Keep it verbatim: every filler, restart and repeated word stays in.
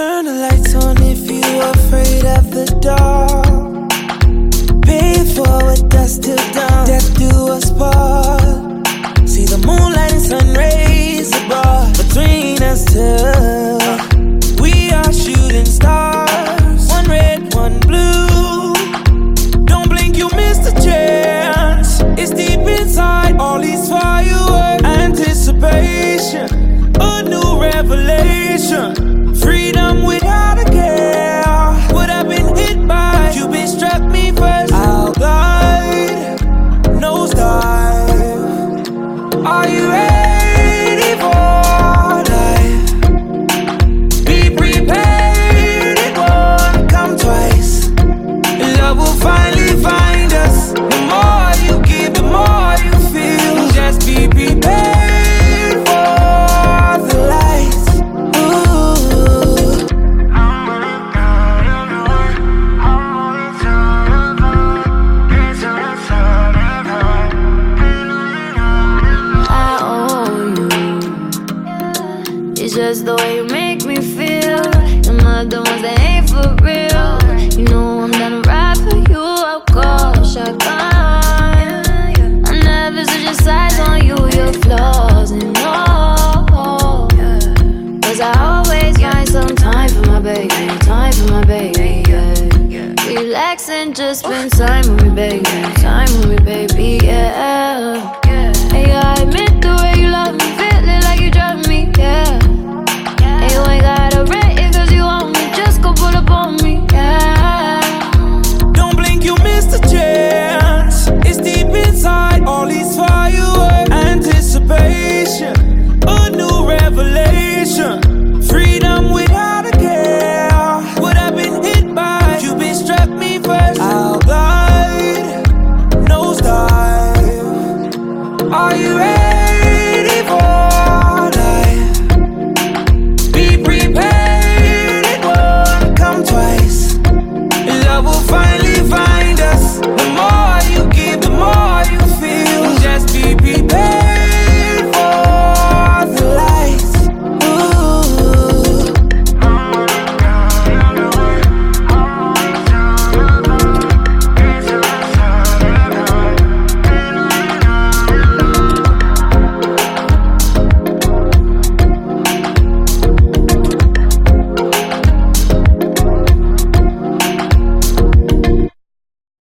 Turn the lights on if you're afraid of the dark. Pay it forward, dusk till dawn. Death do us part. See the moonlight and sun rays abroad between us two. We are shooting stars, one red, one blue. Don't blink, you missed a chance. It's deep inside all these fireworks. Anticipation, a new revelation. Freedom without a care. Would have been hit by Cupid struck me first. I'll guide, nosedive. Are you ready for life? Be prepared, it won't come twice. Love will finally find us. The more you give, the more you feel. Just be prepared for the lights. Ooh. I owe you. It's just the way you make me feel. Them other ones that ain't for real. You know I'm down to ride for you. I'll call shotgun. I never switch your sides on you. Your flaws and all. Cause I always find some time for my baby. Time for my baby, yeah. Relax and just spend time with me, baby. Time with me, baby, yeah.